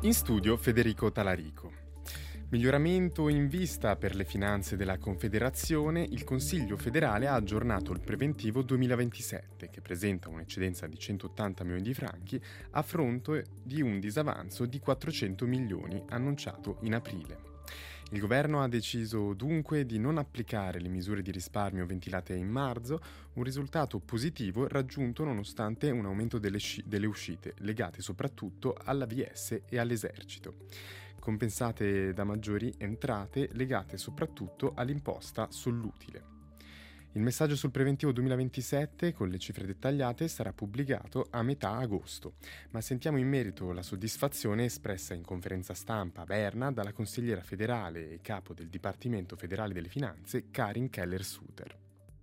In studio Federico Talarico. Miglioramento in vista per le finanze della Confederazione, il Consiglio federale ha aggiornato il preventivo 2027, che presenta un'eccedenza di 180 milioni di franchi a fronte di un disavanzo di 400 milioni annunciato in aprile. Il governo ha deciso dunque di non applicare le misure di risparmio ventilate in marzo, un risultato positivo raggiunto nonostante un aumento delle uscite, legate soprattutto all'AVS e all'esercito, compensate da maggiori entrate legate soprattutto all'imposta sull'utile. Il messaggio sul preventivo 2027, con le cifre dettagliate, sarà pubblicato a metà agosto, ma sentiamo in merito la soddisfazione espressa in conferenza stampa a Berna dalla consigliera federale e capo del Dipartimento federale delle Finanze, Karin Keller-Suter.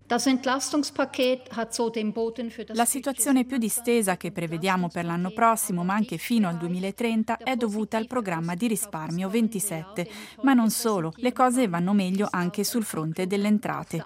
La situazione più distesa che prevediamo per l'anno prossimo, ma anche fino al 2030, è dovuta al programma di risparmio 27. Ma non solo, le cose vanno meglio anche sul fronte delle entrate.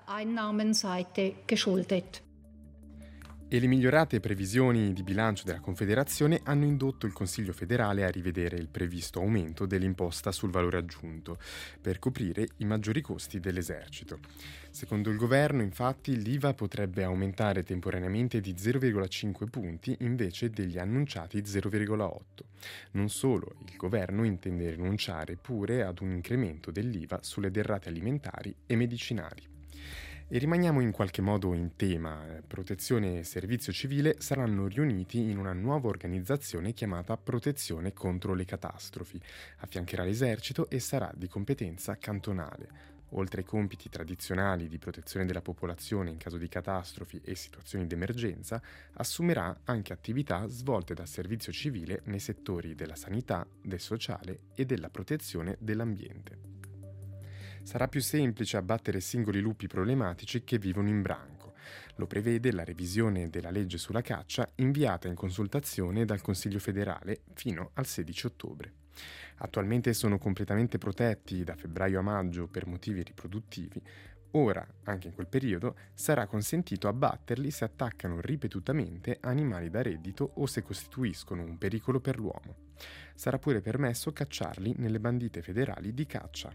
E le migliorate previsioni di bilancio della Confederazione hanno indotto il Consiglio federale a rivedere il previsto aumento dell'imposta sul valore aggiunto per coprire i maggiori costi dell'esercito. Secondo il governo, infatti, l'IVA potrebbe aumentare temporaneamente di 0,5 punti invece degli annunciati 0,8. Non solo, il governo intende rinunciare pure ad un incremento dell'IVA sulle derrate alimentari e medicinali. E rimaniamo in qualche modo in tema. Protezione e Servizio Civile saranno riuniti in una nuova organizzazione chiamata Protezione contro le catastrofi. Affiancherà l'Esercito e sarà di competenza cantonale. Oltre ai compiti tradizionali di protezione della popolazione in caso di catastrofi e situazioni d'emergenza, assumerà anche attività svolte dal Servizio Civile nei settori della sanità, del sociale e della protezione dell'ambiente. Sarà più semplice abbattere singoli lupi problematici che vivono in branco. Lo prevede la revisione della legge sulla caccia inviata in consultazione dal Consiglio federale fino al 16 ottobre. Attualmente sono completamente protetti da febbraio a maggio per motivi riproduttivi. Ora, anche in quel periodo, sarà consentito abbatterli se attaccano ripetutamente animali da reddito o se costituiscono un pericolo per l'uomo. Sarà pure permesso cacciarli nelle bandite federali di caccia.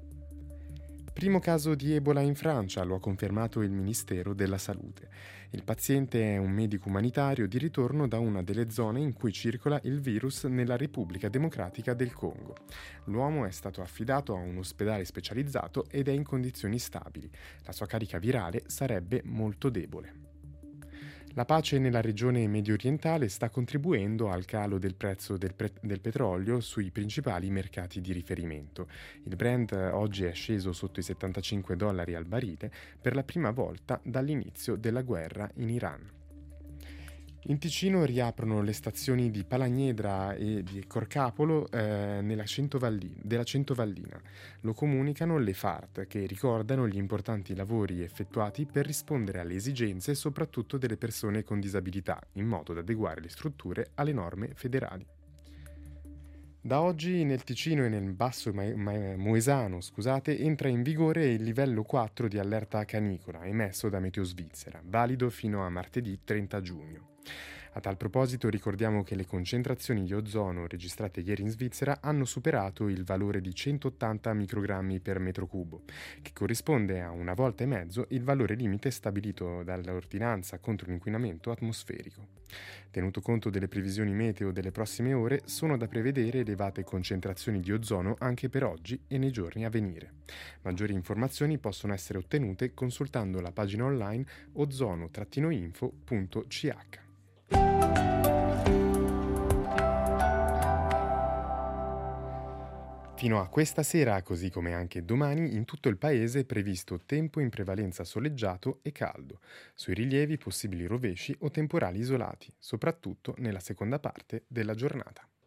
Primo caso di Ebola in Francia, lo ha confermato il Ministero della Salute. Il paziente è un medico umanitario di ritorno da una delle zone in cui circola il virus nella Repubblica Democratica del Congo. L'uomo è stato affidato a un ospedale specializzato ed è in condizioni stabili. La sua carica virale sarebbe molto debole. La pace nella regione mediorientale sta contribuendo al calo del prezzo del petrolio sui principali mercati di riferimento. Il Brent oggi è sceso sotto i $75 al barile per la prima volta dall'inizio della guerra in Iran. In Ticino riaprono le stazioni di Palagnedra e di Corcapolo della Centovallina. Lo comunicano le FART, che ricordano gli importanti lavori effettuati per rispondere alle esigenze soprattutto delle persone con disabilità, in modo da adeguare le strutture alle norme federali. Da oggi nel Ticino e nel Basso Moesano, entra in vigore il livello 4 di allerta canicola emesso da Meteo Svizzera, valido fino a martedì 30 giugno. A tal proposito ricordiamo che le concentrazioni di ozono registrate ieri in Svizzera hanno superato il valore di 180 microgrammi per metro cubo, che corrisponde a una volta e mezzo il valore limite stabilito dall'ordinanza contro l'inquinamento atmosferico. Tenuto conto delle previsioni meteo delle prossime ore, sono da prevedere elevate concentrazioni di ozono anche per oggi e nei giorni a venire. Maggiori informazioni possono essere ottenute consultando la pagina online ozono-info.ch. Fino a questa sera, così come anche domani, in tutto il paese è previsto tempo in prevalenza soleggiato e caldo. Sui rilievi possibili rovesci o temporali isolati, soprattutto nella seconda parte della giornata.